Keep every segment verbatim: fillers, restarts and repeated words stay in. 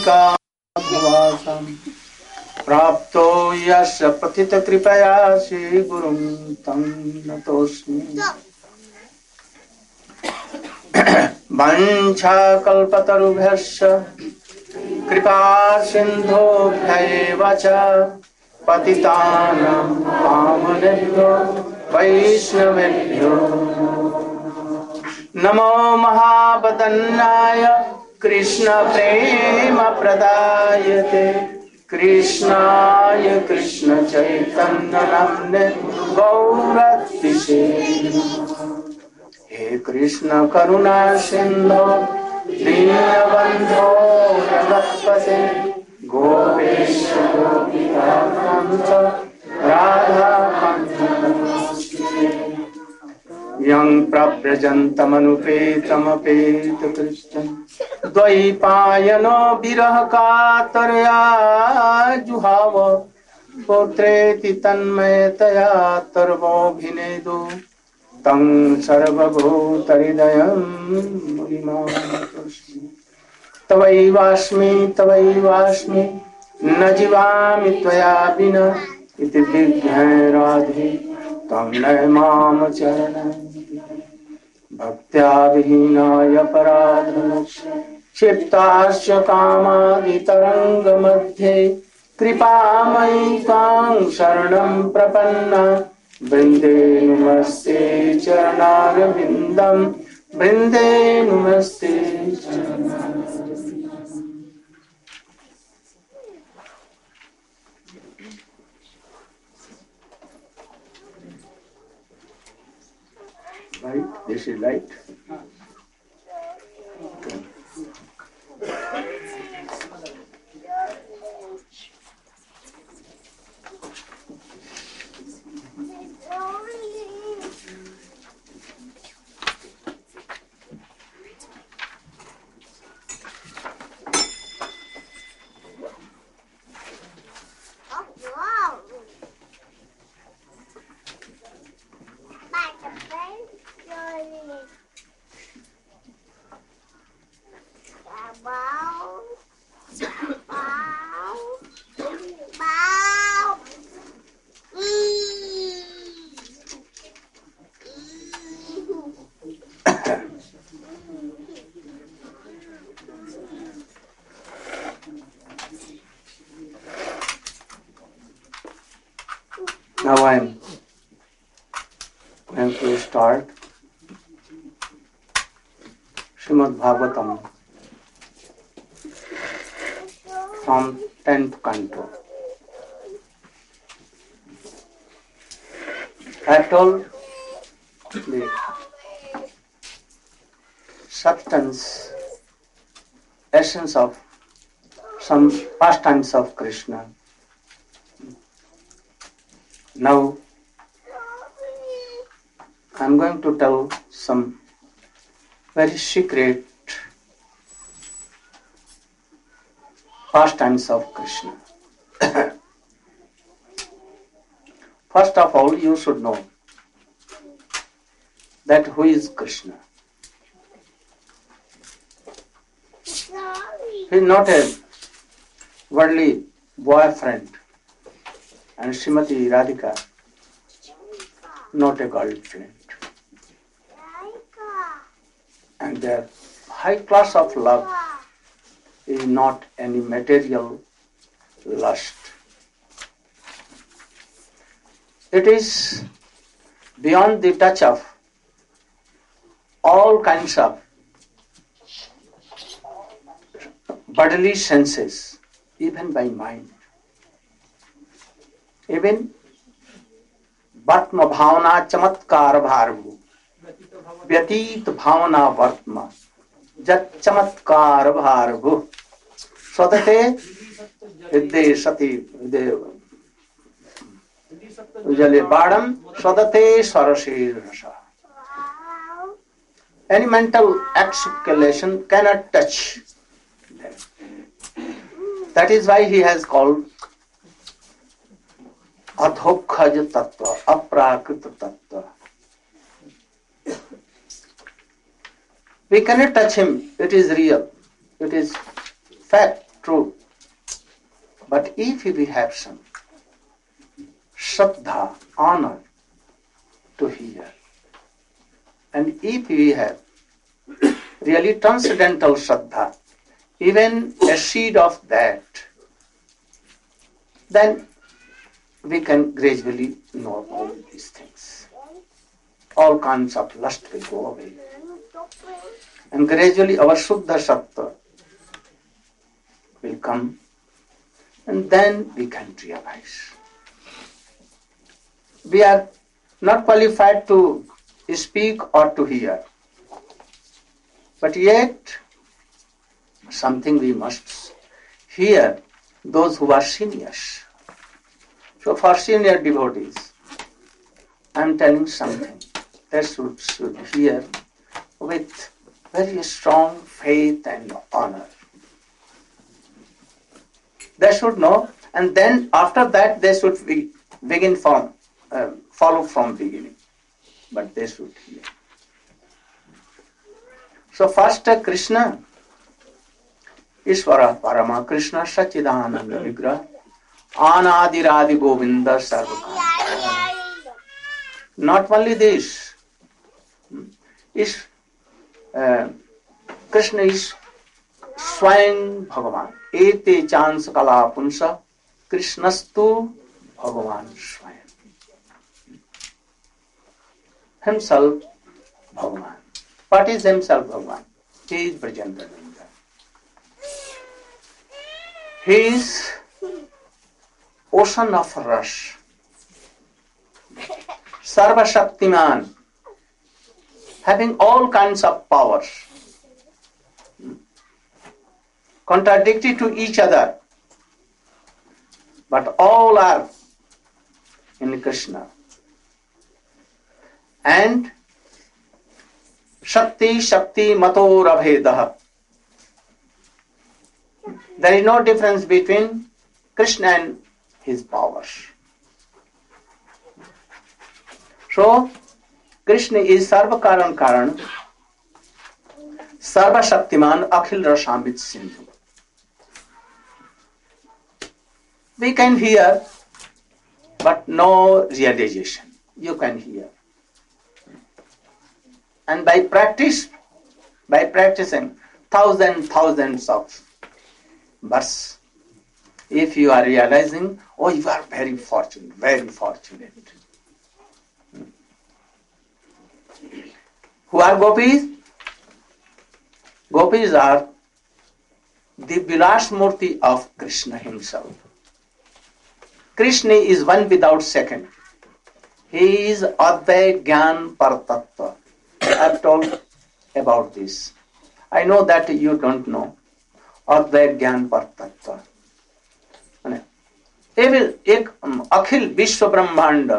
भवासं प्राप्तो यस्य पतित कृपया श्री गुरुं तं नतोऽस्मि। वंशाकल्पतरुभ्यश्च कृपा सिन्धुभ्यैव च पतितानां पावनेभ्यो वैष्णवेभ्यो नमो महावदन्याय कृष्ण प्रेम प्रदायते कृष्णाय कृष्ण चैतन्य नाम्ने गौरतिसे। हे कृष्ण करुणा सिंधु दीनबंधो जगत्पते गोपेश गोपिकान्त राधा कान्त यं प्रव्रजन्तमनुपेतमपेतकृत्यं द्वैपायनो विरह कातरया जुहाव पुत्रेति तन्मयतया तर्वोऽभिनेदु तं सर्वभूतहृदयं मुनिमानतोऽस्मि। तवैवास्मि तवैवास्मि न जीवामि त्वया विना इति विज्ञाय राधे त्वं नय माम चरणं भक्त्या विहीनाय पराधनस्य क्षिप्तास्य कामादितरङ्गमध्ये कृपामयि त्वां शरणं प्रपन्ना वृन्दे नमस्ते चरणारविन्दं वृन्दे नमस्ते right? This is right. Okay. Now I am going to start Srimad Bhagavatam from tenth canto. I have told the substance, essence of some pastimes of Krishna. Now I am going to tell some very secret pastimes of Krishna. First of all, you should know that who is Krishna. He is not a worldly boyfriend, and Srimati Radhika not a girlfriend. And their high class of love is not any material lust. It is beyond the touch of all kinds of bodily senses, even by mind. Even Vatma Bhavana Chamatkar Bharvu Vyatit Bhavana Vatma Jat Chamatkar Bharvu Swatate Vidde Sati Jale Badam Swadate Sarasi Rasa. Any mental articulation cannot touch them. That is why he has called Adhokhaj Tattva, Aprakrit Tattva. We cannot touch him. It is real. It is fact. true. But if we have some Shraddha, honor to hear, and if we have really transcendental Shraddha, even a seed of that, then we can gradually know all these things. All kinds of lust will go away. And gradually our Shuddha Sattva will come, and then we can realize. We are not qualified to speak or to hear, but yet something we must hear, those who are seniors. So for senior devotees, I am telling something. They should, should hear with very strong faith and honor. They should know, and then after that they should be, begin from, uh, follow from beginning. But they should hear. So first uh, Krishna, Ishvara Parama Krishna Sachidananda Vigraha Anadiradi Govinda Sarvakara. Not only this, is uh, Krishna is Swayam Bhagavan. Ete chans kala punsa Krishnastu Bhagavan Swayam. Himself Bhagavan. What is himself Bhagavan? He is Brajandavinda. He is ocean of rush. Sarva Shaktiman, having all kinds of powers, contradictory to each other, but all are in Krishna. And Shakti Shakti Mato Rabhedaha. There is no difference between Krishna and his powers. So, Krishna is Sarva Karan Karan, Sarva Shaktiman, Akhil Rasamrit Sindhu. We can hear, but no realization. You can hear. And by practice, by practicing thousands, thousands of verses, if you are realizing, oh, you are very fortunate, very fortunate. Who are gopis? Gopis are the Vilas Murti of Krishna himself. Krishna is one without second. He is Advait Gyan Paratattva. I have told about this. I know that you don't know. Advait Gyan Paratattva. एक अखिल विश्व ब्रह्मांड,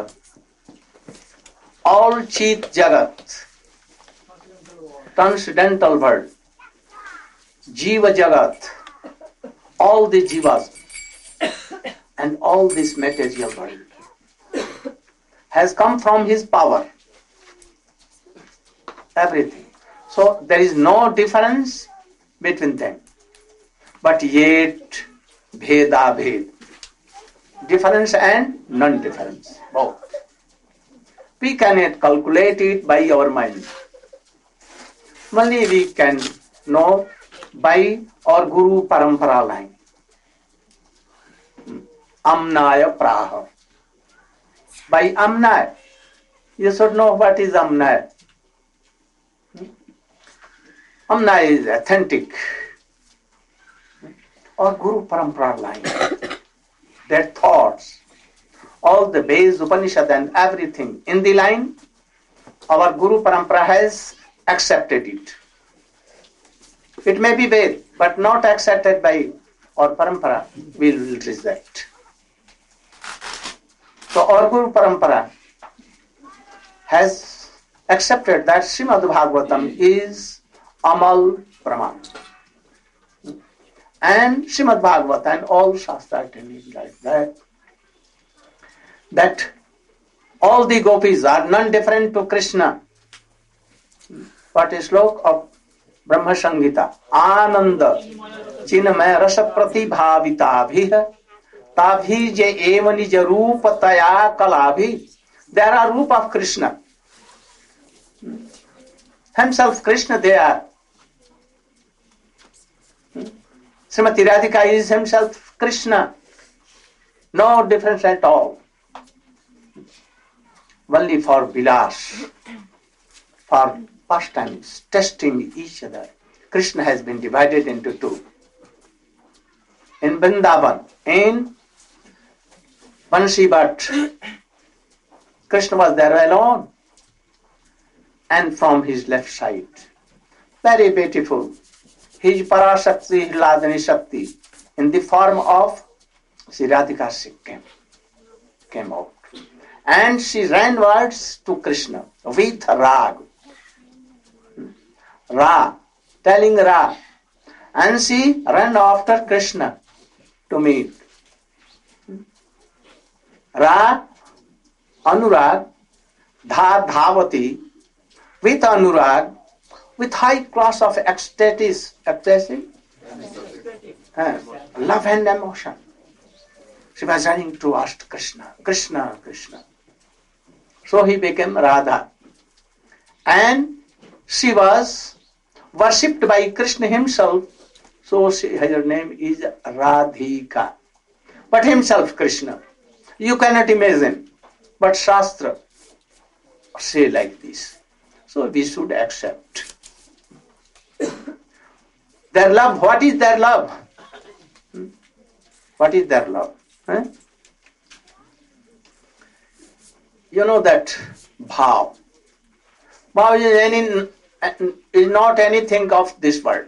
all Chit Jagat, transcendental world, Jiva Jagat, all the Jivas, and all this material world has come from his power. Everything. So there is no difference between them. But yet, Bheda Bhed. Difference and non-difference, both. We cannot calculate it by our mind. Only we can know by our Guru Parampara line. Amnaya Praha. By Amnaya. You should know what is Amnaya. Amnaya is authentic. Or Guru Parampara line. Their thoughts, all the Veds, Upanishad and everything in the line, our Guru Parampara has accepted it. It may be Ved, but not accepted by our Parampara, we will reject. So our Guru Parampara has accepted that Srimad Bhagavatam is Amal Praman. And Srimad Bhagavata and all Shastra telling like that, that all the gopis are none different to Krishna. What is slok of Brahma Sangita? Ananda. चिन्मय रस प्रतिभाविताभिः ताभिज एव निज रूप तया कलाभि. There are roop of Krishna. Himself Krishna they are. Srimati Radhika is himself Krishna. No difference at all. Only for Vilas, for pastimes, testing each other. Krishna has been divided into two. In Vrindavan, in Bansi Bhatt, Krishna was there alone. And from his left side, very beautiful, his Parashakti, his Ladini Shakti, in the form of Sri Radhika came, came out. And she ran towards to Krishna with Rag. Ra, telling Ra. And she ran after Krishna to meet. Ra, Anurag, Dha Dhavati, with Anurag, with high class of ecstatic, ecstasy, uh, love and emotion. She was running to ask Krishna, Krishna, Krishna. So he became Radha. And she was worshipped by Krishna himself. So she, her name is Radhika. But himself Krishna. You cannot imagine. But Shastra say like this. So we should accept. Their love, what is their love? Hmm? What is their love? Huh? You know that bhav. Bhav is, any, is not anything of this world.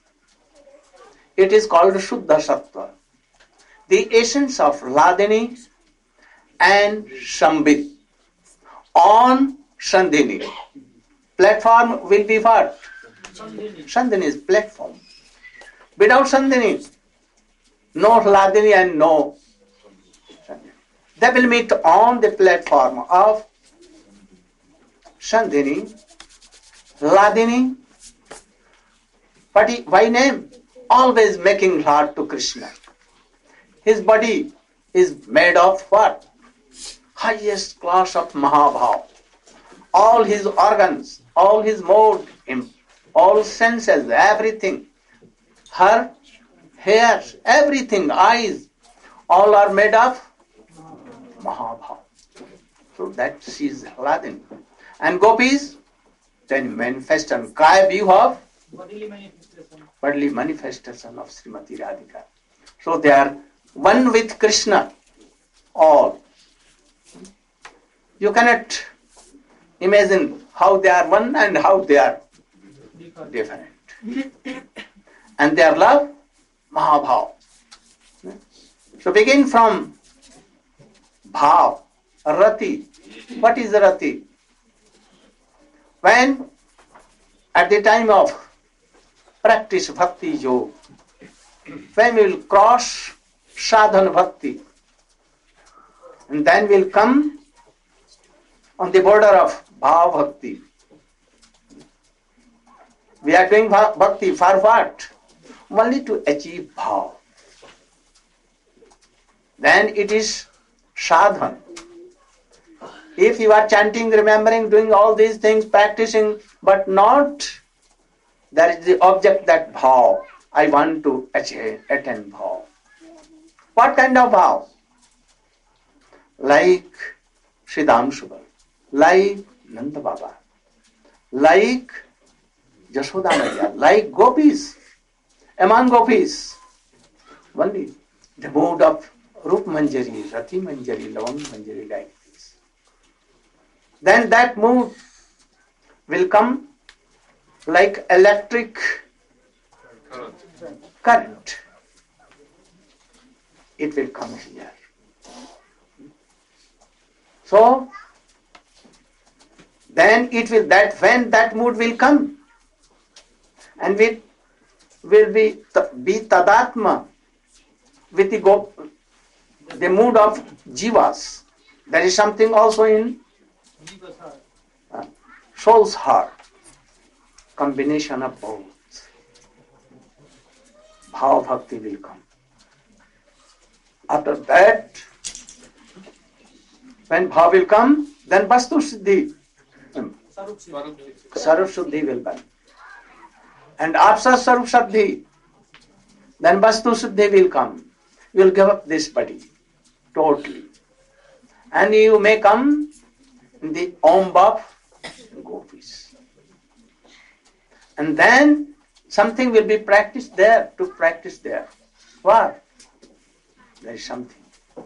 It is called Shuddha Sattva. The essence of Ladini and Sambit on Sandhini. Platform will be what? Sandhini is platform. Without Sandhini, no Ladini and no Sandhini. They will meet on the platform of Sandhini, Ladini. But he, by name, always making heart to Krishna. His body is made of what? Highest class of Mahabhav. All his organs, all his mode, all senses, everything, her hairs, everything, eyes, all are made of Mahabhav. So that she is Ladini. And gopis, then manifestation, kaya view of bodily manifestation. bodily manifestation of Srimati Radhika. So they are one with Krishna, all. You cannot imagine how they are one and how they are different. And their love, Mahabhav. So begin from Bhav, Rati. What is Rati? When at the time of practice Bhakti Yoga, when we will cross Sadhana Bhakti, and then will come on the border of Bhav Bhakti. We are doing Bhakti for what? Only to achieve Bhav. Then it is sadhana. If you are chanting, remembering, doing all these things, practicing, but not, there is the object that Bhav. I want to achieve, attain Bhav. What kind of Bhav? Like Siddham Subal, like Nanda Baba, like Jashoda Maya, like gopis, among gopis, only the mood of Rup Manjari, Rati Manjari, Lavang Manjari, like this. Then that mood will come like electric current. It will come here. So, then it will, that when that mood will come, and we will be, be tadatma with the, go, the mood of jivas. There is something also in uh, soul's heart. Combination of both. bhava bhakti will come. After that, when bhava will come, then vastu siddhi, sarup shuddhi will come. And after sarup shuddhi, then vastu siddhi will come. You will give up this body totally. And you may come in the Om of gopis. And then something will be practiced there, to practice there. What? There is something.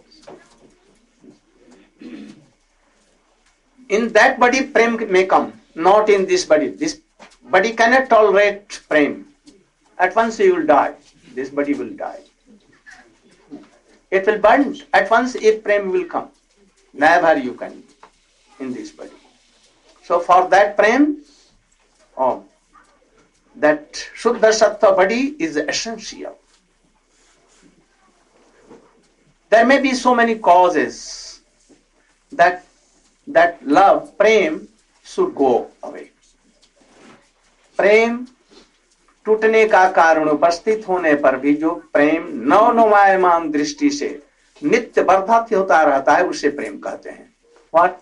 In that body, prem may come, not in this body. This body cannot tolerate prem. At once you will die. This body will die. It will burn at once if prem will come. Never you can in this body. So for that prem, oh, that Shuddha Sattva body is essential. There may be so many causes that that love, prem, should go away. प्रेम टूटने का कारण उपस्थित होने पर भी जो प्रेम नवनुमायमान दृष्टि से नित्य वर्धित होता रहता है उसे प्रेम कहते हैं. What?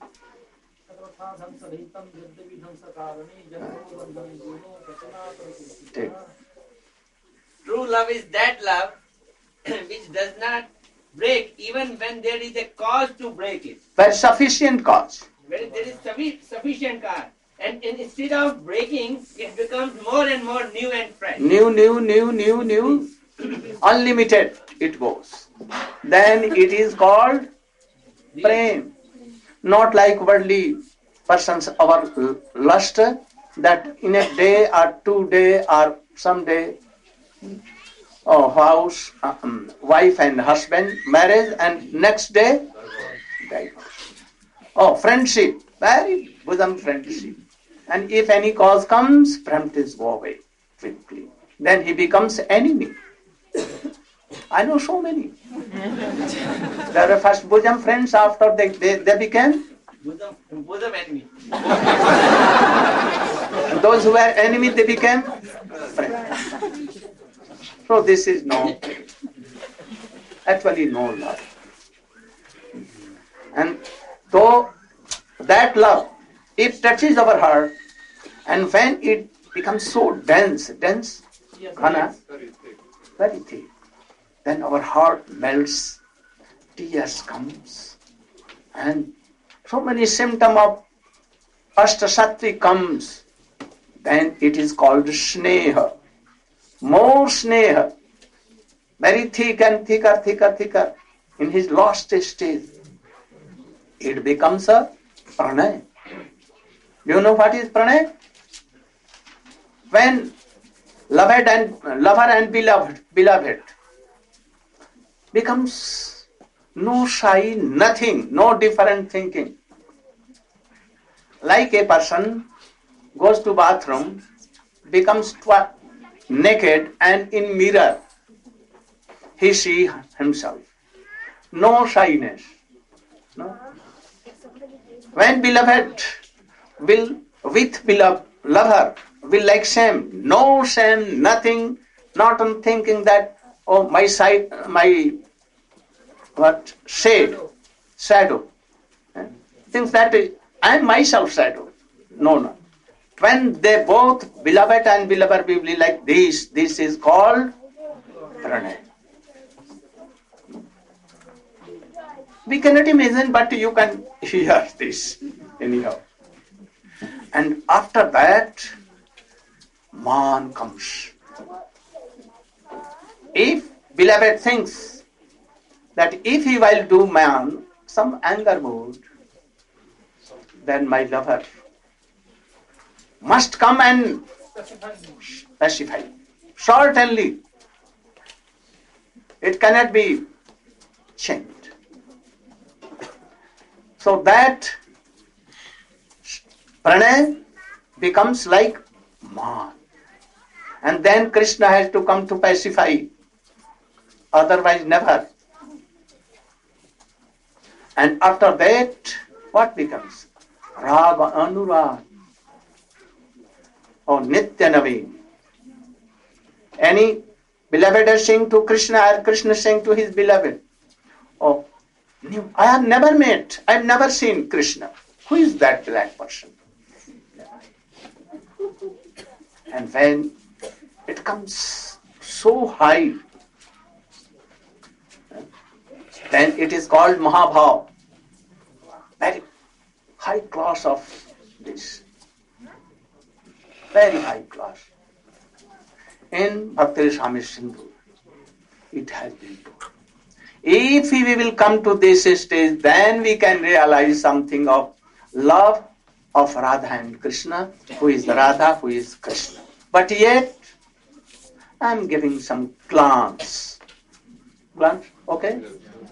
True love is that love which does not break even when there is a cause to break it. There is sufficient cause. When there is suffi- sufficient cause. And, and instead of breaking, it becomes more and more new and fresh. New, new, new, new, new. Unlimited it goes. Then it is called prem. Not like worldly persons, our lust, that in a day or two day or some day, oh, house, um, wife and husband, marriage, and next day, divorce. Oh, friendship, very bosom friendship. And if any cause comes, friends go away quickly. Then he becomes enemy. I know so many. They were first bosom friends, after they, they, they became Bosom, bosom enemy. and those who were enemy, they became friends. So this is no, actually no love. And though that love, it touches our heart, and when it becomes so dense, dense, Khana, very thick, then our heart melts, tears comes, and so many symptoms of Ashtasatvi comes, then it is called Sneha. More Sneha, very thick and thicker, thicker, thicker, in his last stage, it becomes a pranay. Do you know what is pranay? When loved and lover and beloved, beloved becomes no shy, nothing, no different thinking. Like a person goes to bathroom, becomes twa- naked, and in mirror he sees himself. No shyness. No. When beloved will with beloved lover will like shame, no shame, nothing, not on thinking that oh my side, my what shade, shadow, thinks that I am myself shadow. No, no. When they both beloved and beloved will be like this, this is called pranay. We cannot imagine, but you can hear this anyhow. And after that, man comes. If beloved thinks that if he will do man some anger mood, then my lover must come and pacify. Certainly, it cannot be changed. So that pranay becomes like man. And then Krishna has to come to pacify. Otherwise never. And after that, what becomes? Raga Anurag. Or Nitya Naveen. Any Beloved is saying to Krishna, or Krishna saying to his beloved, oh, I have never met, I have never seen Krishna. Who is that black person? And when it comes so high, then it is called Mahabhav. Very high class of this. Very high class. In Bhakti Rasamrita Sindhu, it has been put. If we will come to this stage, then we can realize something of love of Radha and Krishna, who is Radha, who is Krishna. But yet, I am giving some glance. Glance, okay?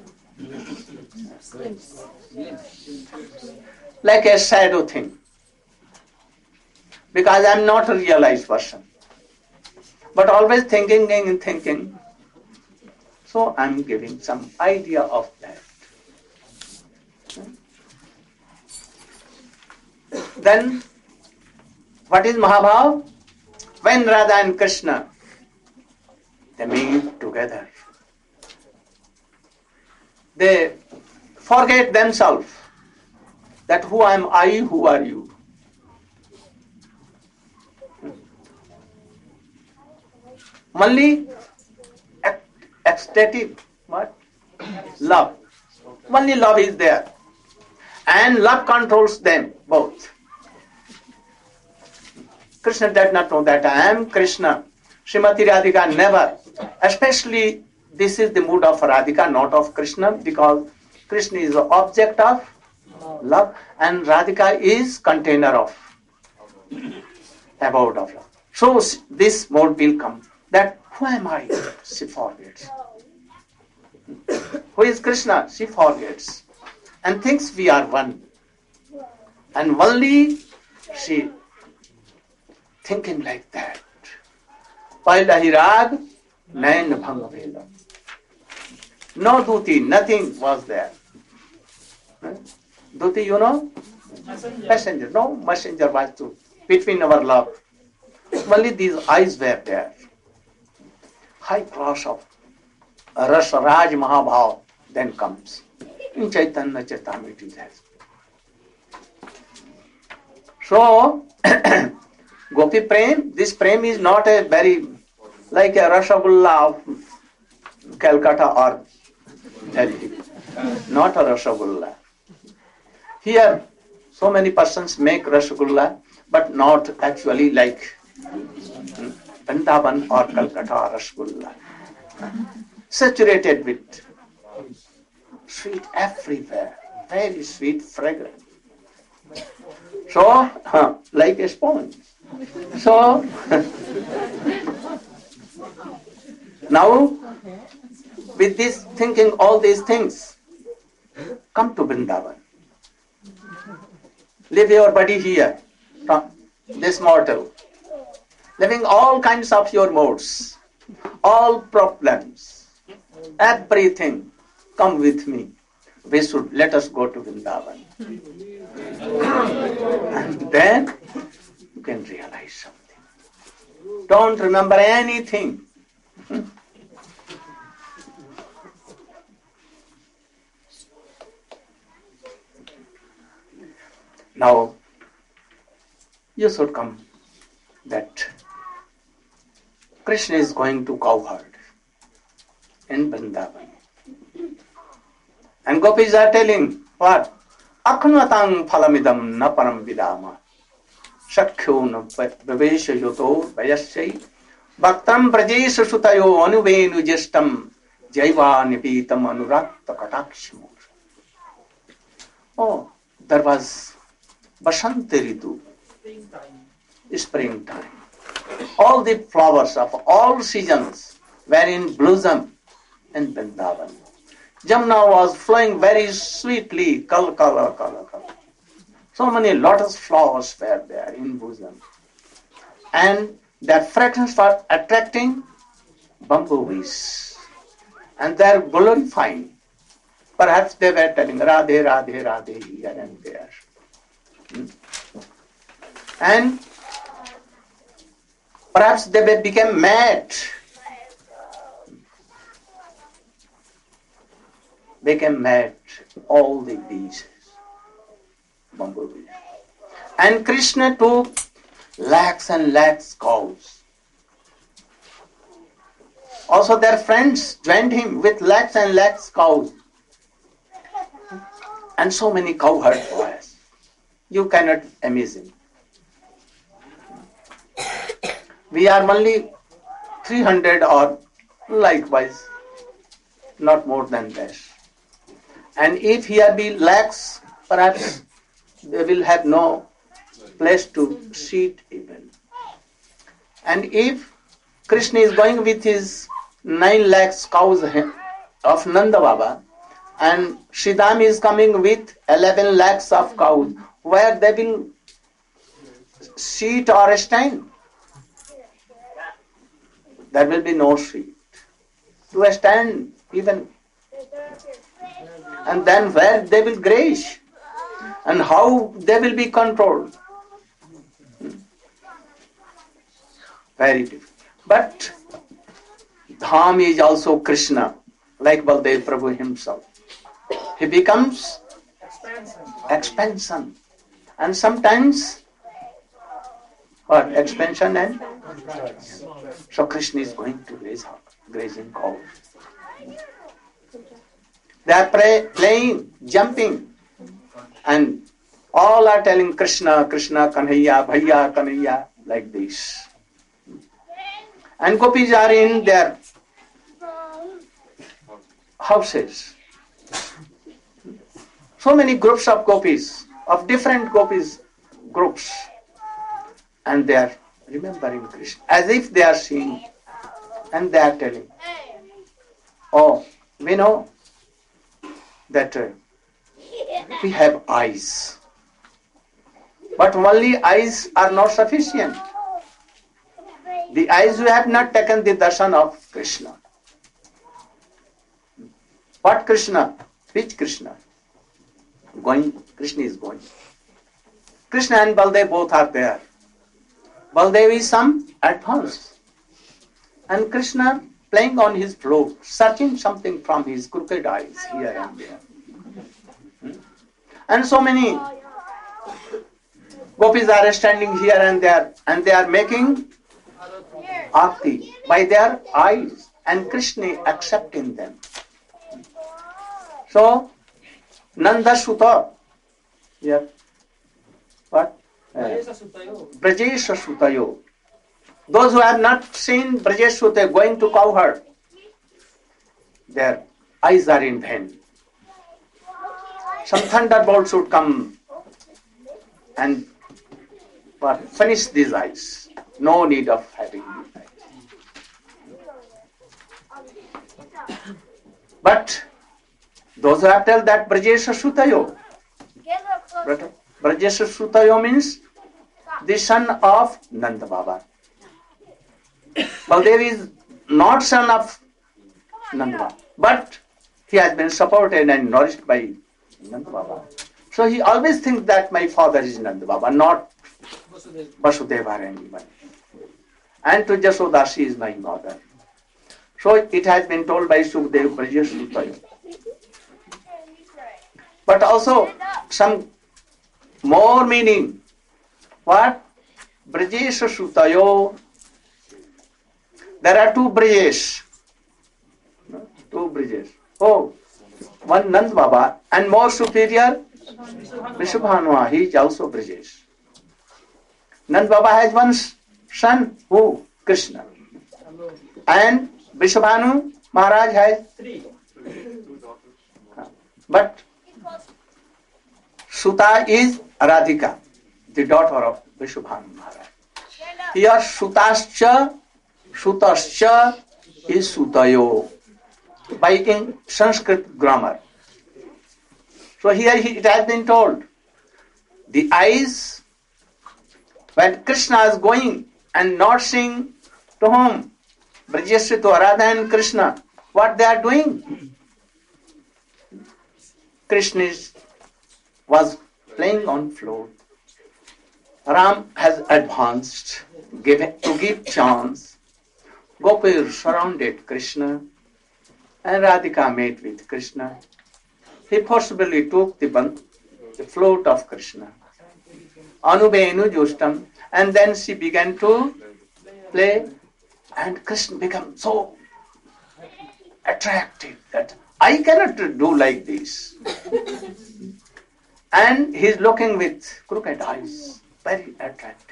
Like a shadow thing. Because I am not a realized person. But always thinking and thinking. So I am giving some idea of that. Then, what is Mahabhav? When Radha and Krishna, they meet together. They forget themselves that who am I, who are you. Only ecstatic, what? Love. Only love is there. And love controls them both. Krishna does not know that I am Krishna. Srimati Radhika never. Especially this is the mood of Radhika, not of Krishna, because Krishna is the object of love and Radhika is container of abode of love. So this mode will come. That who am I? She forgets. Who is Krishna? She forgets. And thinks we are one. And only she thinking like that. Pahila rag, nain bhang vela. No duti, nothing was there. Duti, you know? Messenger. Messenger. No messenger was to between our love. Only these eyes were there. High class of Rasa Raj Mahabhav then comes. In Chaitanya Charitamrita it has. So, Gopi Prem, this Prem is not a very, like a Rasagullah of Calcutta or Delhi. Not a Rasagullah. Here, so many persons make Rasagullah, but not actually like Vrindavan or Calcutta or Rasagullah. Saturated with sweet everywhere, very sweet, fragrant. So, huh, like a sponge. So, now, with this thinking all these things, come to Vrindavan. Leave your body here, this mortal, living all kinds of your modes, all problems, everything, come with me. We should, let us go to Vrindavan. And then you can realize something. Don't remember anything. Now, you should come that Krishna is going to cowherd in Vrindavan. And gopis are telling, what? Akhnatang phalamidam na param vidama. Shakhyo na vivesha yoto vayasyai. Bhaktam prajesha sutayo anuvenu jestam. Jaiva nipitam anurakta katakshimur. Oh, there was Basanti Ritu. Springtime. Springtime. All the flowers of all seasons were in blossom in Vrindavan. Jamuna was flowing very sweetly, color, color, color, color. So many lotus flowers were there in bosom. And their fragrance was attracting bumblebees. And they are glorifying. Perhaps they were telling Radhe, Radhe, Radhe here and there. Hmm? And perhaps they became mad became mad, all the bees, bumblebees. And Krishna took lakhs and lakhs cows. Also their friends joined him with lakhs and lakhs cows. And so many cowherd boys. You cannot imagine. We are only three hundred or likewise, not more than that. And if here be lakhs, perhaps they will have no place to sit even. And if Krishna is going with his nine lakhs cows of Nanda Baba, and Sridham is coming with eleven lakhs of cows, where they will sit or stand? There will be no seat to stand even. And then where they will graze and how they will be controlled. Very difficult. But Dham is also Krishna, like Baldev Prabhu himself. He becomes expansion. expansion. And sometimes what? Expansion and? So Krishna is going to graze, grazing cows. They are play, playing, jumping, and all are telling Krishna, Krishna, Kanhaiya, Bhaiya, Kanhaiya, like this. And gopis are in their houses. So many groups of gopis, of different gopis groups, and they are remembering Krishna as if they are seeing, and they are telling, oh, we know that uh, we have eyes, but only eyes are not sufficient. The eyes, we have not taken the darshan of Krishna. What Krishna? Which Krishna? Going, Krishna is going. Krishna and Baldev both are there. Baldev is some advance. And Krishna playing on his flute, searching something from his crooked eyes here and there. Hmm? And so many gopis are standing here and there, and they are making Aarti by their eyes, and Krishna accepting them. So, Nanda Sutta, yeah, what? Uh, Brajesha Sutayo. Those who have not seen Brajesh Sutta going to cowherd, their eyes are in vain. Some thunderbolt should come and what, finish these eyes. No need of having these eyes. But those who have told that Brajesha Sutayo, Brajesha Sutayo means the son of Nanda Baba. Baldev is not son of Nanda Baba, but he has been supported and nourished by Nanda Baba. So he always thinks that my father is Nanda Baba, not Vasudeva or anyone. And to Jasoda, she is my mother. So it has been told by Sukdev, Brajesha Sutayo. But also some more meaning. What? Brajesha Sutayo. There are two Brajesh. Two Brajesh. Oh, one Nand Baba and more superior Vrishabhanua. He is also Brajesh. Nand Baba has one son, who? Krishna. And Vrishabhanu Maharaj has three. But Suta is Radhika, the daughter of Vrishabhanu Maharaj. Here Sutascha, Sutascha is Sutayo, by in Sanskrit grammar. So here it has been told, the eyes, when Krishna is going and not seeing to whom? Brajesha to Radha and Krishna. What they are doing? Krishna is, was playing on flute. Ram has advanced give, to give chance. Gopis surrounded Krishna and Radhika met with Krishna he forcibly took the, ban- the float of Krishna. Anubenu Justam. And then she began to play, and Krishna became so attractive that I cannot do like this. And he's looking with crooked eyes, very attractive.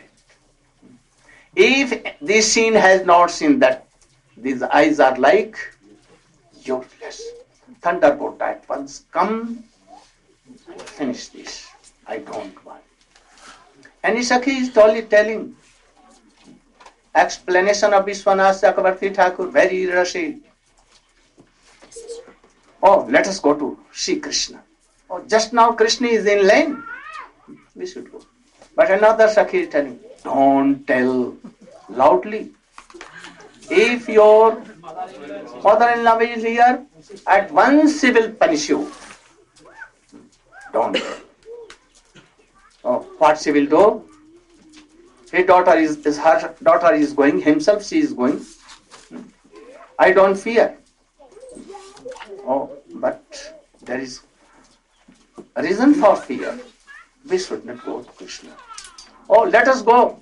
If this scene has not seen that these eyes are like useless, thunderbolt at once, come, finish this. I don't want. And Sakhi is totally telling explanation of Vishwanath Chakravarti Thakur, very rushy. Oh, let us go to see Krishna. Oh, just now Krishna is in lane. We should go. But another Sakhi is telling, don't tell loudly. If your mother-in-law is here, at once he will punish you. Don't. Oh, what she will do? His daughter is, is her daughter is going, himself she is going. I don't fear. Oh, but there is a reason for fear. We should not go to Krishna. Oh, let us go.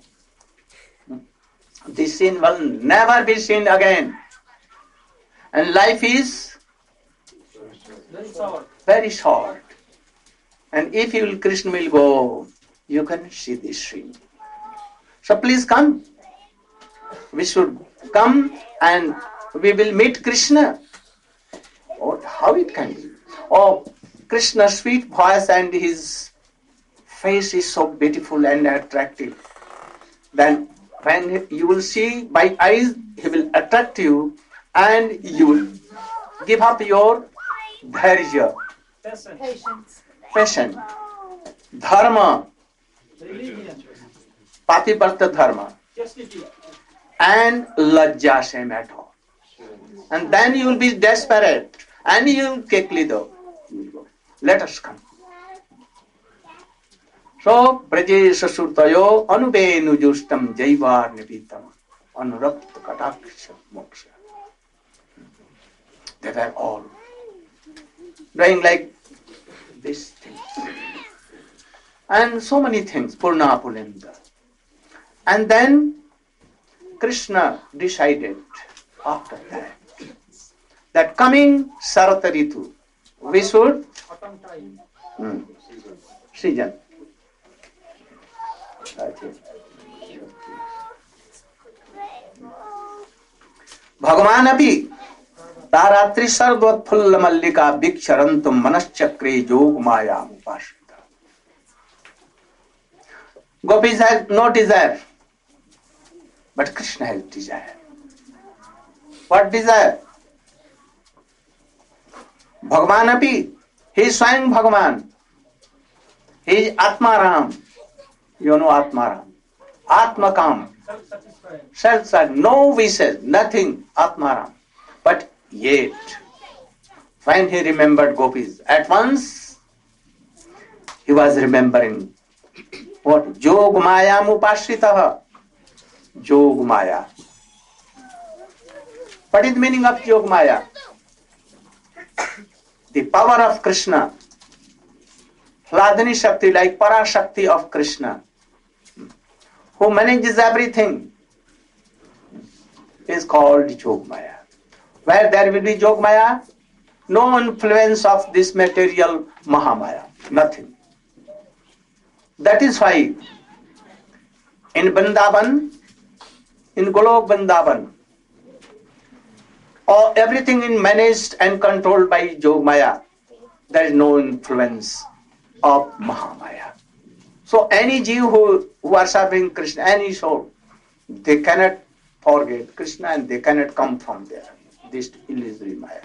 This sin will never be seen again. And life is Very short. very short. And if you will, Krishna will go, you can see this sin. So please come. We should come and we will meet Krishna. Oh, how it can be? Oh, Krishna's sweet voice and his face is so beautiful and attractive. Then when you will see by eyes, he will attract you and you will give up your dharya, Patience. passion, dharma, Religion. patipartha dharma, Chastity. and lajja shame at all. And then you will be desperate and you will quickly go. Let us come. So, Brajesha Surtayo Anubenu Justam Jaivar Nipitam Anurapta Kataksha Moksha. They were all doing like these things. And so many things, Purna Pulenda. And then Krishna decided after that that coming Sarata Ritu we should Autumn time. hmm, season. भगवान अपि तारात्रि सर्वोत्फुल्ल मल्लिका वीक्षरन्तुम मनश्चक्रे जोग माया उपासिता. Gopis have no desire, but Krishna has desire. What desire? Bhagavan api, he is Swayam Bhagavan. He is Atmaram. You know Atmaram. Atmakam. Self-satisfied. Self-satisfied. No wishes, nothing. Atmaram. But yet, when he remembered gopis, at once he was remembering what? Jog Maya Mupashritaha. Jog Maya. What is the meaning of Jog Maya? The power of Krishna. Hladani Shakti, like Parashakti of Krishna, who manages everything, is called Jogmaya. Where there will be Jogmaya, no influence of this material Mahamaya, nothing. That is why in Vrindavan, in Golok Vrindavan, or everything is managed and controlled by Jogmaya. There is no influence of Mahamaya. So any Jew who, who are serving Krishna, any soul, they cannot forget Krishna and they cannot come from there. This illusory Maya.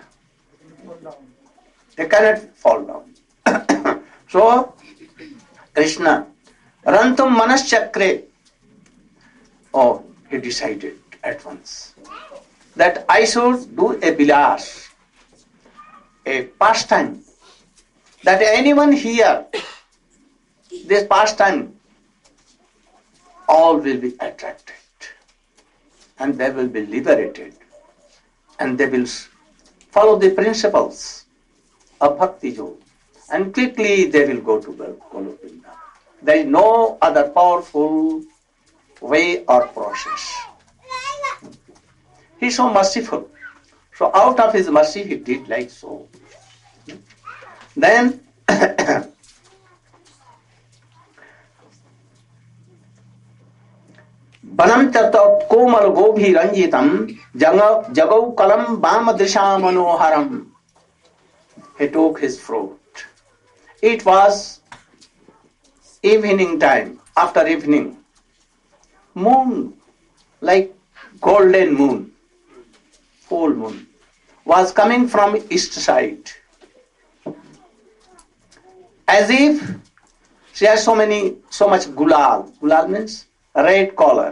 They cannot fall down. So, Krishna, Rantum Manas Chakre. Oh, he decided at once that I should do a bilas, a pastime, that anyone here, this pastime, all will be attracted and they will be liberated and they will follow the principles of Bhakti Yoga. and quickly they will go to the Golok Vrindavan. There is no other powerful way or process. He is so merciful. So out of his mercy he did like so. Then Banam Tatat Komal Gobhi Ranjitam Jagau Kalam Bamadrisha Manoharam. He took his fruit. It was evening time, after evening. Moon, like golden moon, full moon, was coming from east side. As if she has so many, so much gulal. Gulal means red color.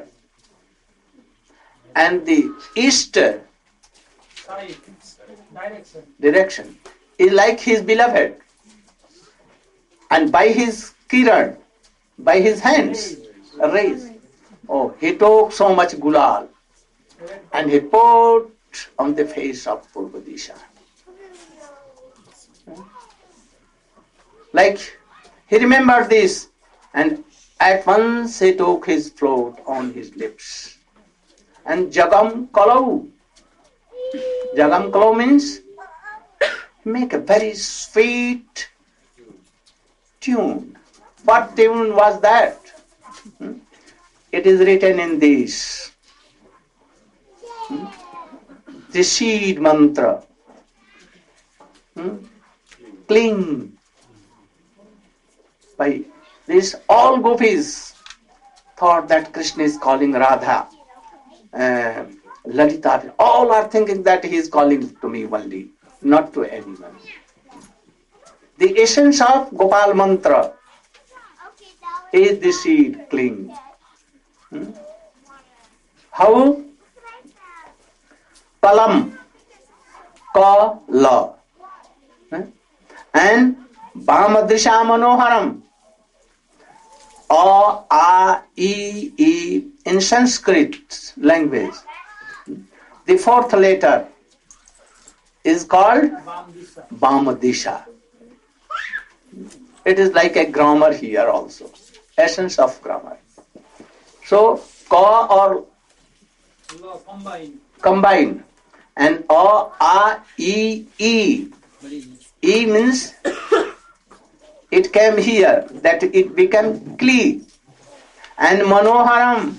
And the east Side. Direction. direction is like his beloved. And by his kiran, by his hands, rays. Oh, he took so much gulal and he put on the face of Purvadisha. Like he remembered this, and at once he took his float on his lips. And Jagam Kalau. Jagam Kalau means make a very sweet tune. What tune was that? Hmm? It is written in this. Hmm? The seed mantra. Hmm? Cling. By this, all gopis thought that Krishna is calling Radha, uh, Lalita. All are thinking that he is calling to me only, not to anyone. The essence of Gopal mantra is the seed cling. Hmm? How? Kalam, ka, la. Hmm? And Bamadrisha Manoharam. A, A, E, E in Sanskrit language. The fourth letter is called Bamdisa. Bamadisha. It is like a grammar here also. Essence of grammar. So, ka or Law combined. combine. And A, A, E, E. E means it came here, that it became kli. And Manoharam.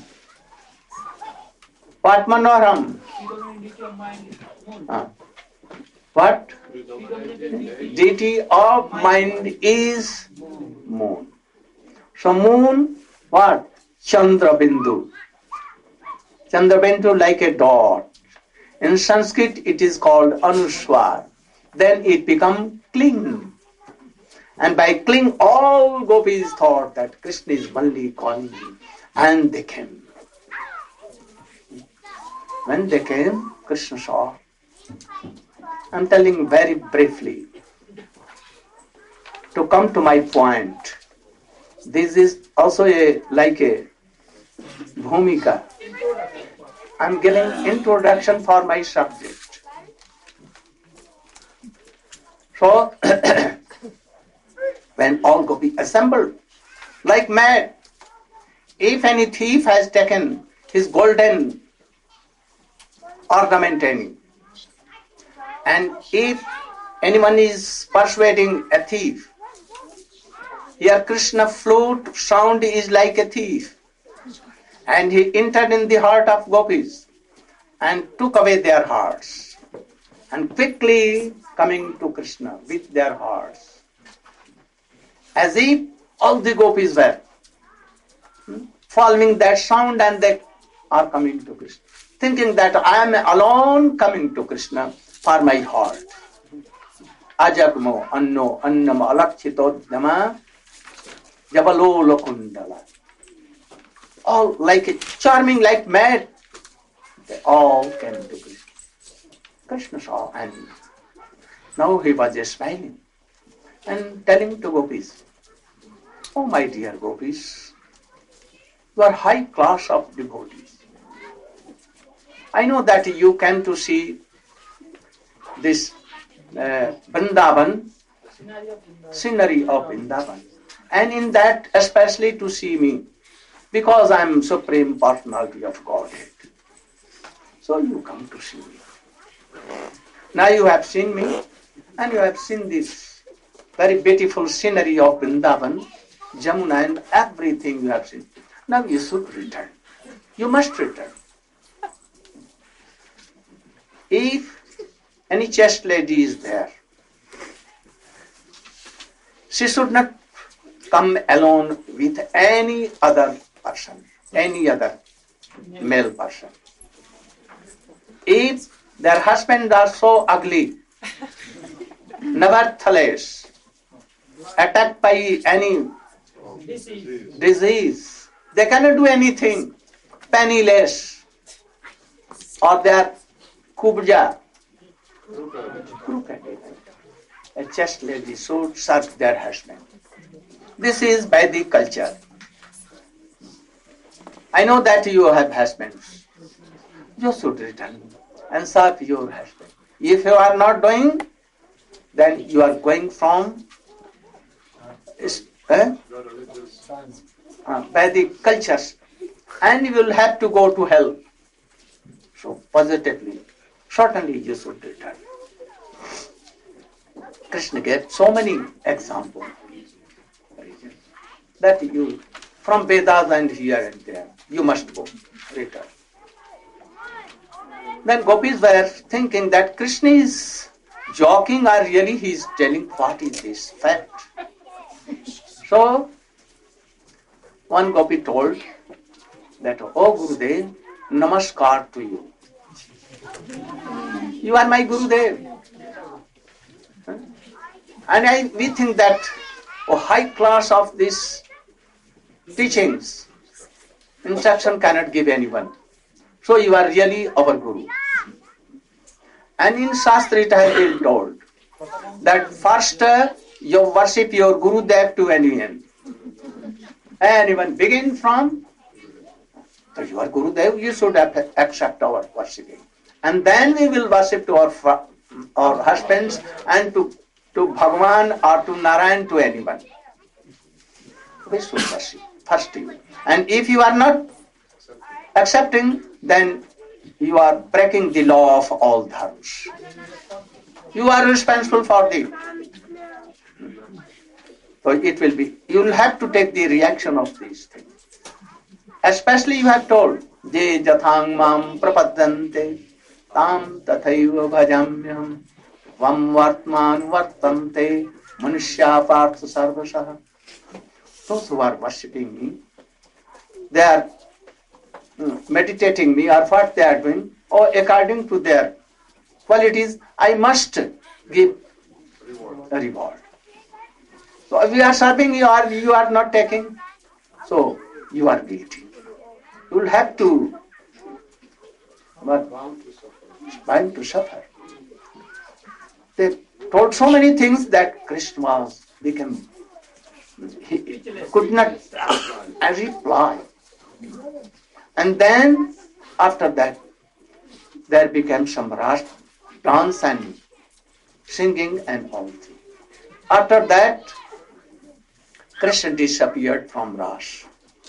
What Manoharam? Predominantly of mind is moon. Ah. What? Predominantly Deity of mind is moon. So moon, what? Chandra Bindu. Chandra Bindu like a dot. In Sanskrit it is called Anuswar. Then it become cling. And by cling, all gopis thought that Krishna is only calling me. And they came. When they came, Krishna saw. I'm telling very briefly. To come to my point, this is also a like a bhumika. I'm giving introduction for my subject. So, when all gopis assembled, like mad, if any thief has taken his golden ornamenting, and if anyone is persuading a thief, here Krishna flute sound is like a thief, and he entered in the heart of gopis and took away their hearts, and quickly coming to Krishna with their hearts, as if all the gopis were hmm, following that sound, and they are coming to Krishna, thinking that I am alone coming to Krishna for my heart. Ajagmo anno annam alakchitodhyama jabalo lokundala. All like charming, like mad, they all came to Krishna. Krishna saw, and now he was just smiling and telling to gopis, oh my dear gopis, you are high class of devotees. I know that you came to see this uh, Vrindavan Scenario of Vrindavan. scenery of Vrindavan. And in that, especially to see me, because I am Supreme Personality of Godhead. So you come to see me. Now you have seen me, and you have seen this very beautiful scenery of Vrindavan, Jamuna, and everything you have seen. Now you should return. You must return. If any chaste lady is there, she should not come alone with any other person, any other male person. If their husbands are so ugly, nevertheless, attacked by any Disease. disease, they cannot do anything, penniless, or they are kubja, crooked. A chaste lady should serve their husband. This is Vedic culture. I know that you have husbands. You should return and serve your husband. If you are not doing, then you are going from uh, uh, Vedic cultures, and you will have to go to hell. So positively, certainly you should return. Krishna gave so many examples that you, from Vedas and here and there, you must go, return. Then gopis were thinking that Krishna is joking or really he is telling what is this fact. So, one gopi told that, "Oh Gurudev, namaskar to you. You are my Gurudev." And I, we think that a high class of these teachings, instruction cannot give anyone. So you are really our Guru. And in Shastra it has been told that first uh, you worship your Gurudev to anyone. Anyone begin from, so you are Gurudev, you should accept our worshipping. And then we will worship to our, our husbands and to to Bhagavan or to Narayan, to anyone. We should worship first you. And if you are not accepting, then you are breaking the law of all dharmas. You are responsible for the. So it will be, you will have to take the reaction of these things. Especially you have told, Je jathang mam prapaddante tam tathaiva bhajamyam vam vartman vartante manushya partha sarvasah. Those who are worshipping me, they are meditating me, or what they are doing, or according to their qualities, I must give a reward. So if you are serving, you are you are not taking, so you are guilty. You will have to, but bound to suffer. They told so many things that Krishna was became, he could not reply. And then after that, there became some ras, dance and singing and all things. After that, Krishna disappeared from Ras.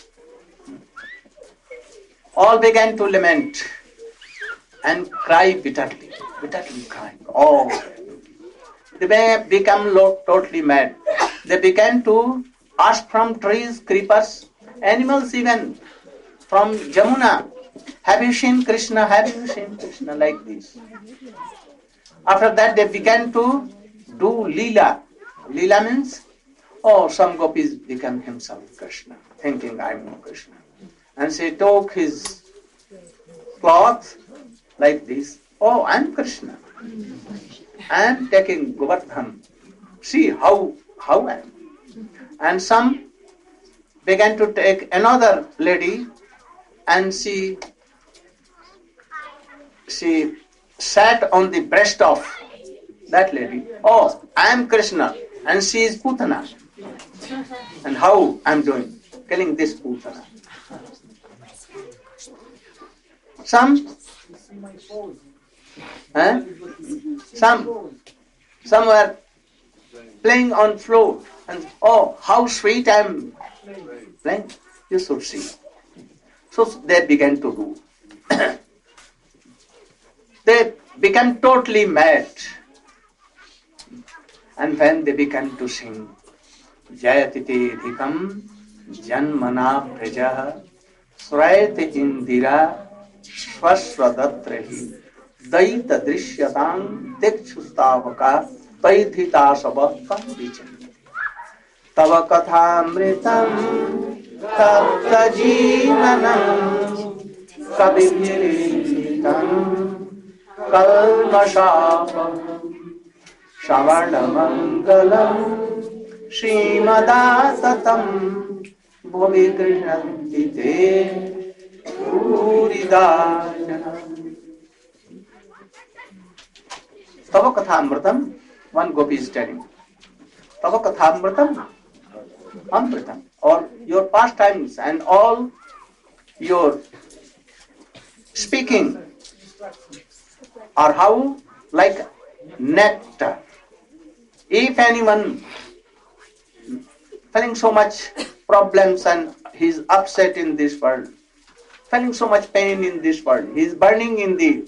All began to lament and cry bitterly, bitterly crying. Oh, they became totally mad. They began to ask from trees, creepers, animals even, from Jamuna, have you seen Krishna? Have you seen Krishna? Like this. After that, they began to do Leela. Leela means, oh, some gopis became himself Krishna, thinking I am Krishna. And she took his cloth like this. Oh, I am Krishna. I am taking Govardhan. See how how I am. And some began to take another lady, and she she sat on the breast of that lady. Oh, I am Krishna, and she is Putana. And how I am doing? Killing this Putana. Some, huh? some, some were playing on floor, and oh, how sweet I am playing. You should see. So they began to do. They became totally mad. And when they began to sing, Jayatite dhikam janmana praja srayate indira swaswadatrahi daita drishyatang dekchustavaka paidhita sabakam vichan tava kathamritam tapta jivanam kabibhiritam kalmashapam Shravanamangalam Srimadasatam Bhuvi Krishnanti Te Puridajana. Tava Kathamritam, one gopi is telling. Tava Kathamritam, Amritam, or your pastimes and all your speaking are how like nectar. If anyone feeling so much problems and he's upset in this world, feeling so much pain in this world, he's burning in the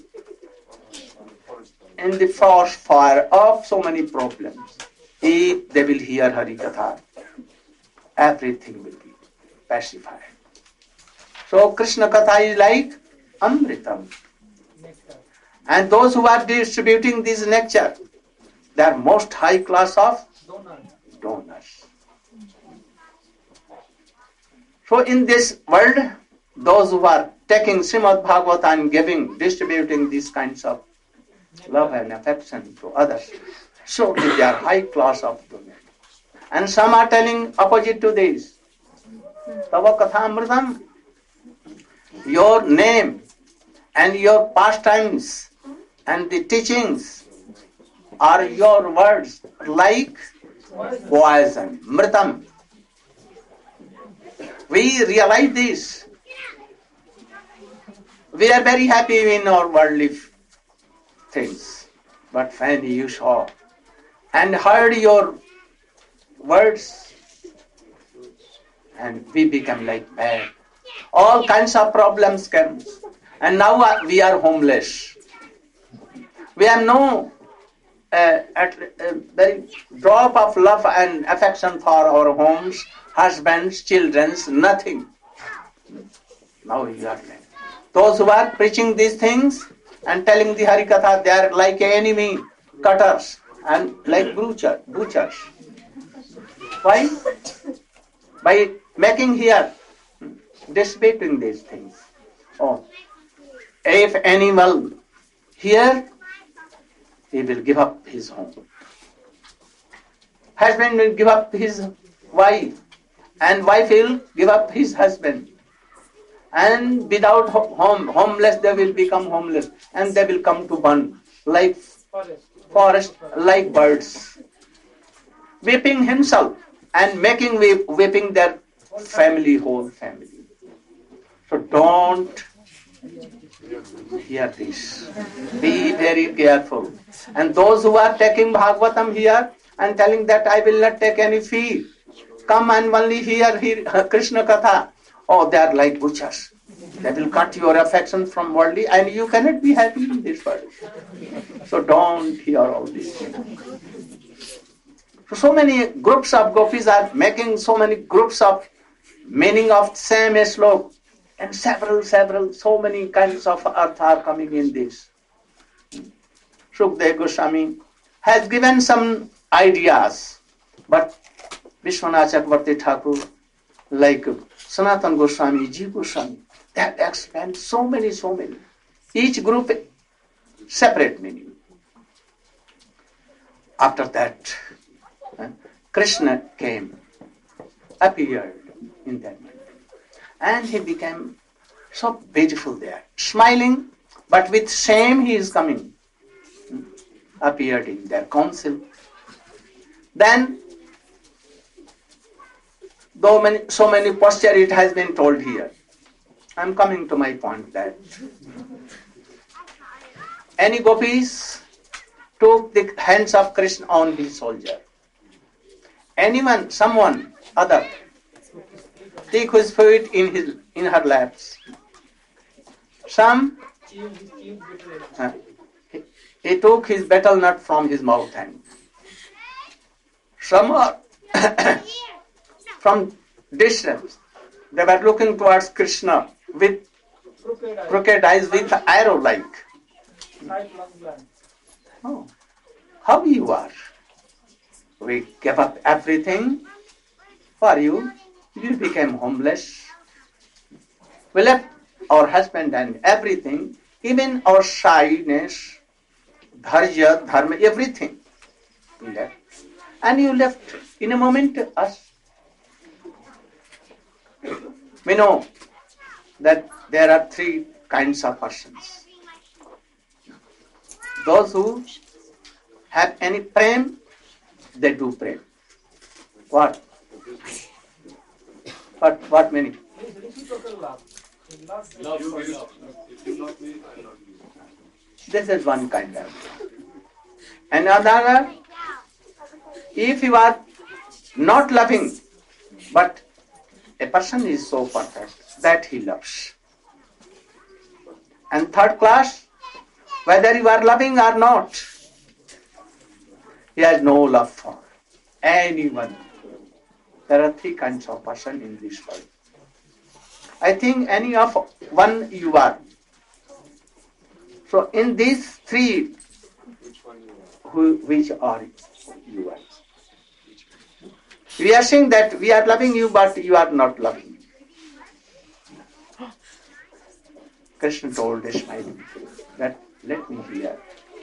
in the forest fire of so many problems. If they will hear Hari Katha, everything will be pacified. So Krishna Katha is like Amritam. And those who are distributing this nectar, they are most high class of donors. So in this world, those who are taking Srimad Bhagavata and giving, distributing these kinds of love and affection to others, so they are high class of donors. And some are telling opposite to this. Tava Kathamritam, your name and your pastimes and the teachings are your words like poison, mritam. We realize this. We are very happy in our worldly things. But when you saw and heard your words, and we become like mad. All kinds of problems came. And now we are homeless. We have no uh, at, uh, very drop of love and affection for our homes, husbands, children, nothing. Now we are like those who are preaching these things and telling the Harikatha, they are like enemy cutters and like butcher, butchers. Why? By making here, dissipating these things. Oh, if animal here, he will give up his home. Husband will give up his wife, and wife will give up his husband. And without home, homeless, they will become homeless, and they will come to burn like forest, forest like birds, whipping himself and making whip, whipping their family, whole family. So don't hear this. Be very careful. And those who are taking Bhagavatam here and telling that I will not take any fee, come and only hear, hear Krishna Katha. Oh, they are like butchers. They will cut your affection from worldly and you cannot be happy in this world. So don't hear all this. So, so many groups of gopis are making so many groups of meaning of same slok. And several, several, so many kinds of earth are coming in this. Shukdev Goswami has given some ideas, but Vishwanath Chakravarti Thakur, like Sanatan Goswami, Ji Goswami, they have explained so many, so many. Each group separate meaning. After that, Krishna came, appeared in that. And he became so beautiful there, smiling, but with shame he is coming. Appeared in their council. Then, though many, so many posture it has been told here, I am coming to my point that any gopis took the hands of Krishna on his soldier anyone, someone, other, take his food in his in her laps. Some uh, he, he took his betel nut from his mouth, and some are from distance. They were looking towards Krishna with crooked eyes, with arrow like. Oh, how you are? We gave up everything for you. You became homeless. We left our husband and everything, even our shyness, dharya, dharma, everything. We left. And you left in a moment us. We know that there are three kinds of persons. Those who have any prem, they do prem. What? What, what meaning? This is one kind of. Another, if you are not loving, but a person is so perfect that he loves. And third class, whether you are loving or not, he has no love for anyone. There are three kinds of person in this world. I think any of one you are. So in these three, who, which are you are? We are saying that we are loving you, but you are not loving. Krishna told this smiling that let me hear.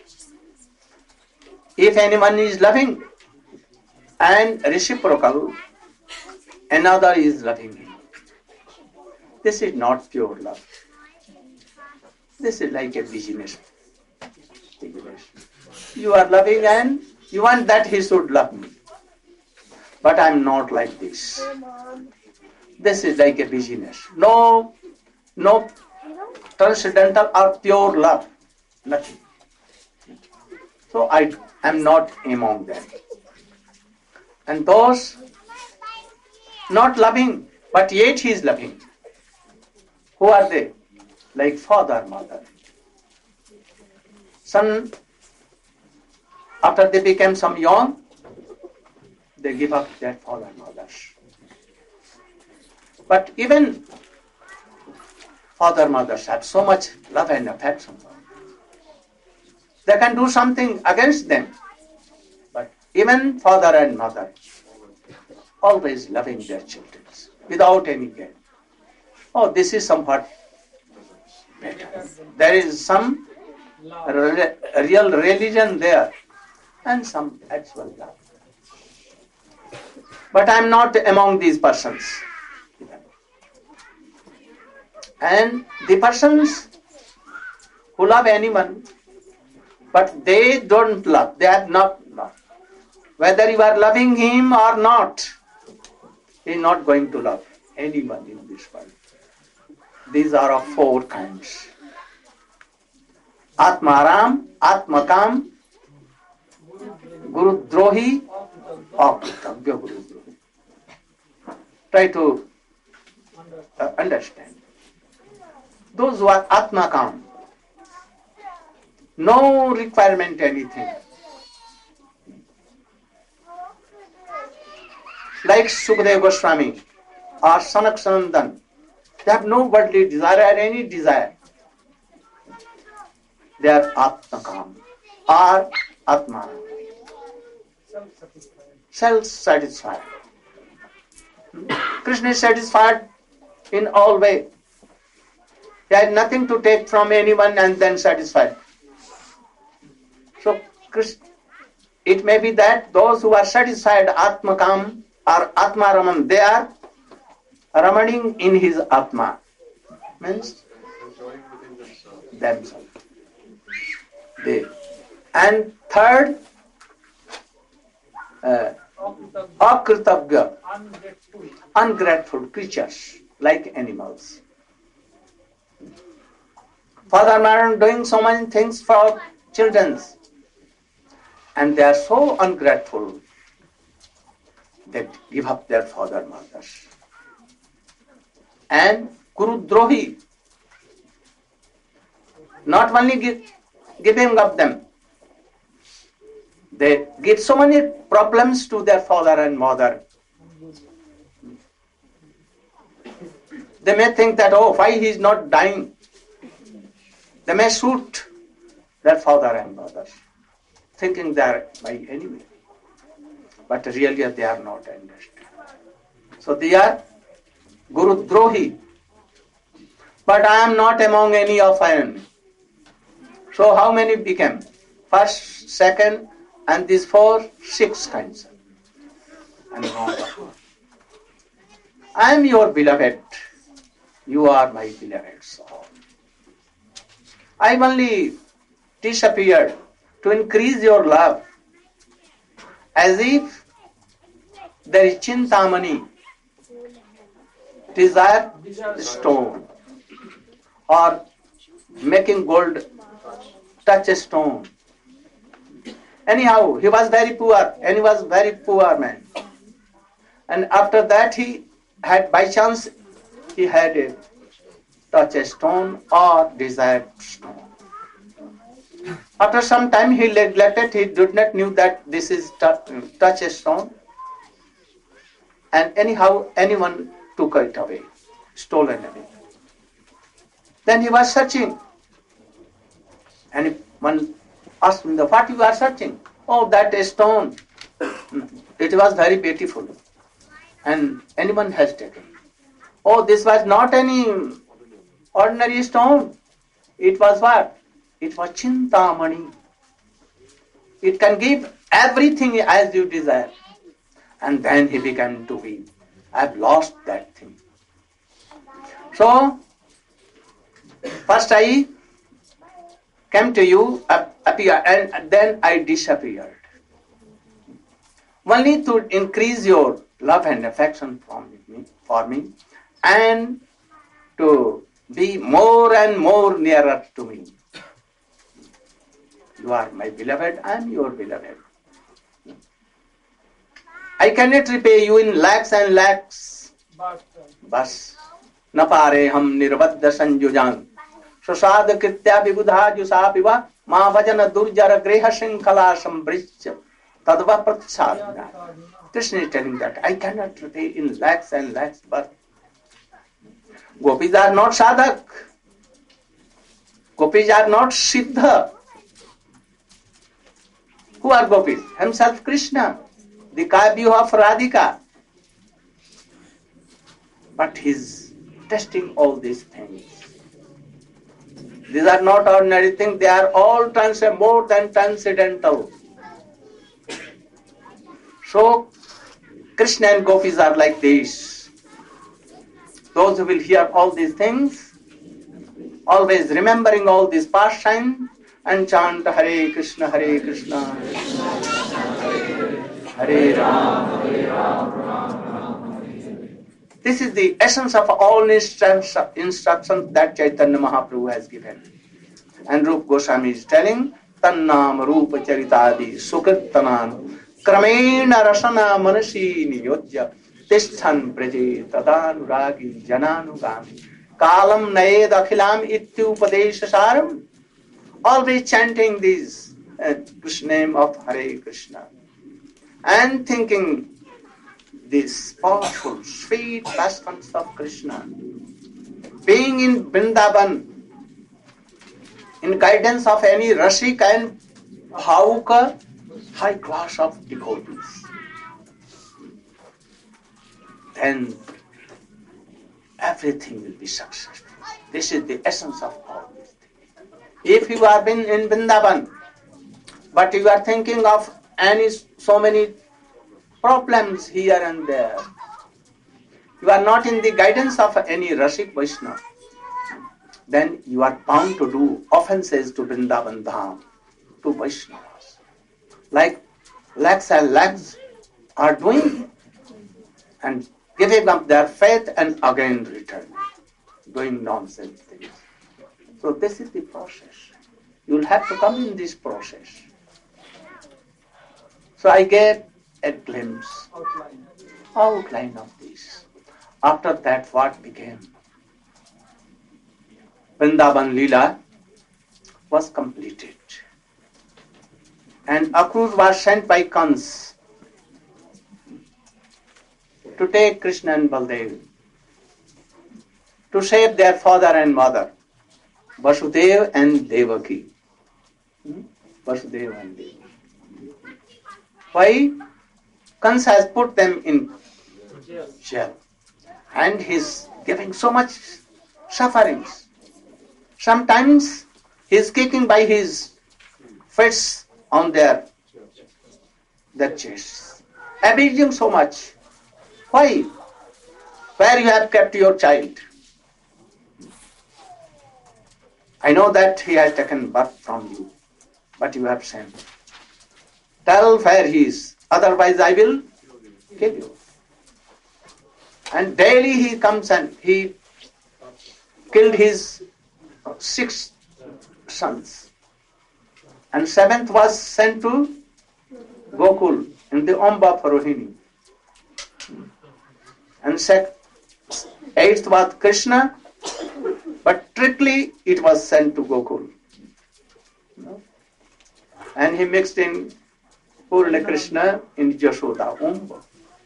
If anyone is loving and reciprocal, another is loving him. This is not pure love. This is like a business. You are loving and you want that he should love me. But I am not like this. This is like a business. No, no transcendental or pure love. Nothing. So I am not among them. And those not loving, but yet he is loving. Who are they? Like father, mother. Son, after they became some young, they give up their father, mothers. But even father, mothers have so much love and affection. They can do something against them. But even father and mother, always loving their children without any gain. Oh, this is somewhat better. There is some re- real religion there and some actual love. But I am not among these persons. And the persons who love anyone, but they don't love, they have not love. Whether you are loving him or not, he is not going to love anyone in this world. These are of four kinds. Atmaram, Atmakam, Guru Drohi, Akritagya Guru Drohi. Try to uh, understand. Those who are Atmakam, no requirement anything. Like Sukadeva Goswami or Sanak Sanandan, they have no worldly desire or any desire. They are Atmakam or Atma. Self-satisfied. Krishna is satisfied in all ways. He has nothing to take from anyone and then satisfied. So it may be that those who are satisfied Atmakam or Atma Raman, they are ramaning in his Atma. Means themselves. They. And third, uh, Akritagya, ungrateful creatures like animals. Father and mother doing so many things for children, and they are so ungrateful. They give up their father, mothers. And Guru Drohi, not only give, giving up them, they give so many problems to their father and mother. They may think that, oh, why he is not dying? They may shoot their father and mother, thinking they are my enemy. But really they are not understood. So they are Guru Drohi. But I am not among any of them. So how many became? First, second, and these four, six kinds. And I am your beloved. You are my beloved soul. I only disappeared to increase your love, as if there is Chintamani, desire stone, or making gold touch a stone. Anyhow, he was very poor, and he was very poor man. And after that he had, by chance, he had a touch a stone or desired stone. After some time he neglected, he did not knew that this is touch, touch a stone. And anyhow, anyone took it away, stolen away. Then he was searching. And one asked him, what you are searching? Oh, that stone. It was very beautiful. And anyone has taken. Oh, this was not any ordinary stone. It was what? It was Chintamani. It can give everything as you desire. And then he began to weep. I have lost that thing. So, first I came to you, appear, and then I disappeared. Only to increase your love and affection from me, for me, and to be more and more nearer to me. You are my beloved, I am your beloved. I cannot repay you in lakhs and lakhs. Bas. Napare ham nirvadda sanjujan. Susad kritya vibudha jusa piva ma vajana durjara greha shinkala sambrishya tadva pratsad. Krishna is telling that I cannot repay in lakhs and lakhs, but gopis are not sadhak. Gopis are not siddha. Who are gopis? Himself Krishna, the Kavya of Radhika. But he is testing all these things. These are not ordinary things, they are all trans- more than transcendental. So, Krishna and gopis are like this. Those who will hear all these things, always remembering all these pastimes, and chant Hare Krishna, Hare Krishna, Hare Rama, Hare Rama. This is the essence of all instructions that Chaitanya Mahaprabhu has given. And Rupa Goswami is telling, Tannam Rupa Charitadi Sukirtanan Kramena Rasana Manasi Niyojya Tisthan Praje Tadanuragi Jananugami Kalam Naed Akhilam Ityupadesha Saram. Always chanting this uh, Krishna name of Hare Krishna and thinking this powerful, sweet pastimes of Krishna. Being in Vrindavan, in guidance of any Rasik and Bhauka, high class of devotees. Then everything will be successful. This is the essence of all this. If you have been in Vrindavan, but you are thinking of any so many problems here and there, you are not in the guidance of any Rasik Vaishnava, then you are bound to do offenses to Vrindavan Dham, to Vaishnavas. Like lakhs and lakhs are doing and giving up their faith and again returning, doing nonsense things. So this is the process. You will have to come in this process. So I gave a glimpse, outline of this. After that, what became? Vrindavan Leela was completed. And Akrura was sent by Kans to take Krishna and Baldev to save their father and mother, Vasudeva and Devaki. Hmm? Vasudeva and Devaki. Why? Kans has put them in jail. And he's giving so much sufferings. Sometimes he's kicking by his fists on their, their chests, abusing so much. Why? Where you have kept your child? I know that he has taken birth from you, but you have sent. Tell where he is, otherwise I will kill you. And daily he comes and he killed his six sons. And seventh was sent to Gokul in the Amba Parohini. And sec- eighth was Krishna, but tricklily it was sent to Gokul. And he mixed in Purna Krishna in Jashoda Amba.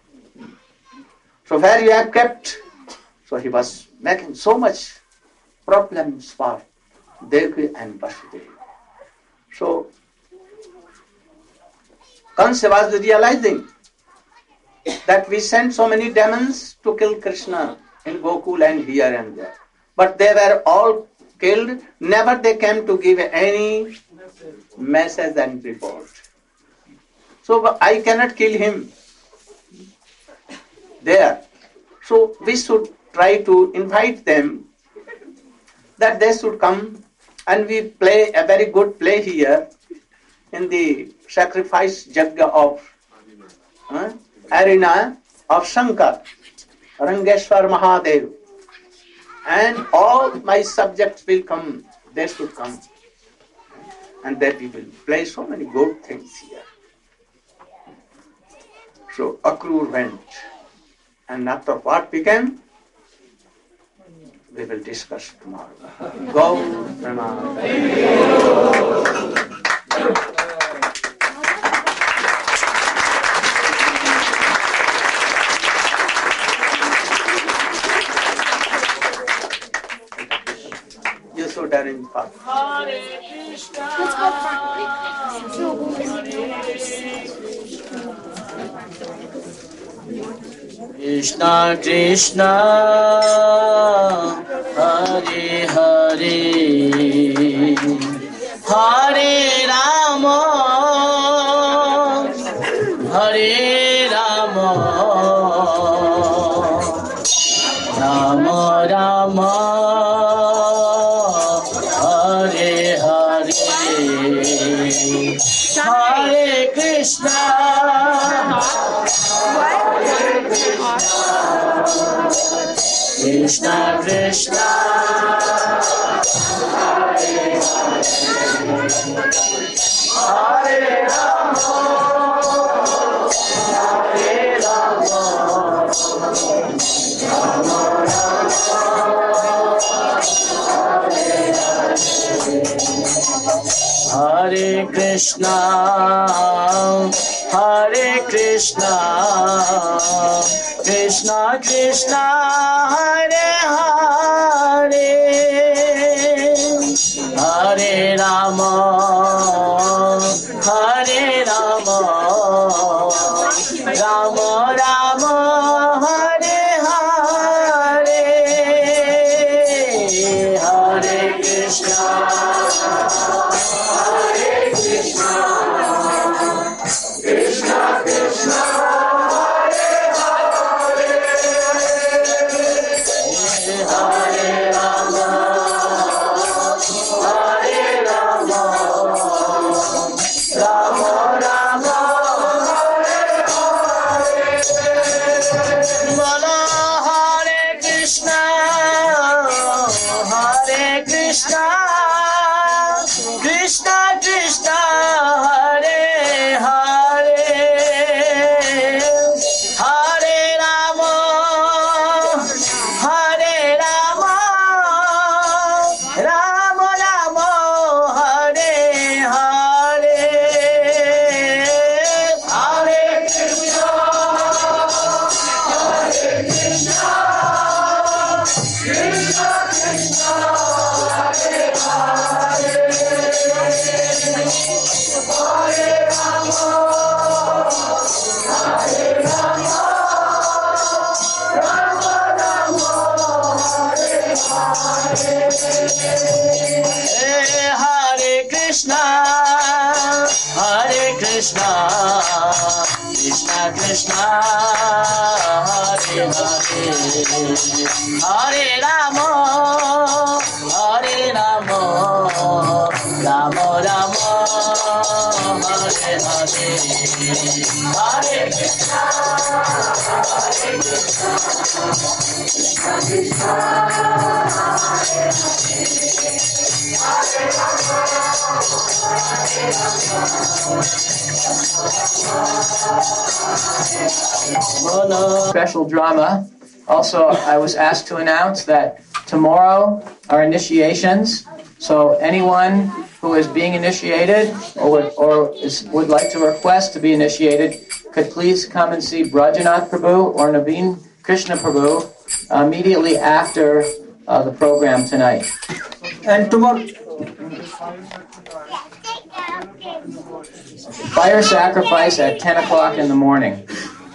So where you have kept, so he was making so much problems for Devaki and Vasudeva. So Kansa was realizing that we sent so many demons to kill Krishna in Gokul and here and there. But they were all killed, never they came to give any message and report. So I cannot kill him there. So we should try to invite them that they should come and we play a very good play here in the sacrifice yajna of uh, arena of Shankar, Rangeshwar Mahadev. And all my subjects will come, they should come. And that we will play so many good things here. So Akrura went. And after what became, we will discuss tomorrow. Go, Pranam. You should arrange for Hare Krishna, Krishna Krishna, Hare Hare, Hare Rama, Hare Rama, Rama Rama, Hare Hare, Hare Krishna, Krishna Krishna, Hare Hare, Hare Rama, Hare Rama, Rama Rama, Hare Krishna, Hare Krishna, Krishna Krishna, Hare Hare, Hare Rama, Hare Rama, Rama Rama, Hare Hare, Hare Krishna, Hare Krishna, Krishna Krishna, Hare Krishna, Hare Krishna, Krishna Krishna, Hare Hare, Hare Rama, Hare Rama, Rama Rama, Hare Hare, Hare Krishna, Hare Krishna, Krishna Krishna, Hare Special drama. Also, I was asked to announce that tomorrow are initiations. So anyone who is being initiated or would, or is, would like to request to be initiated could please come and see Brajanath Prabhu or Naveen Krishna Prabhu uh, immediately after uh, the program tonight. And tomorrow, Fire sacrifice at ten o'clock in the morning.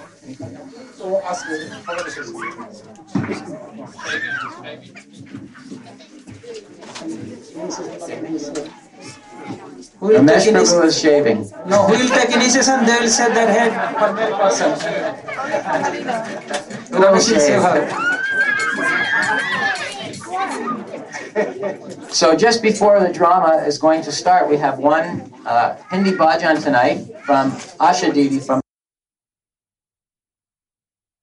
who will Ramesh take Prabhu initiation? is shaving. No, who will take initiation? They will say their head for that person. Ramesh will save her. So just before the drama is going to start, we have one uh, Hindi bhajan tonight from Asha Didi from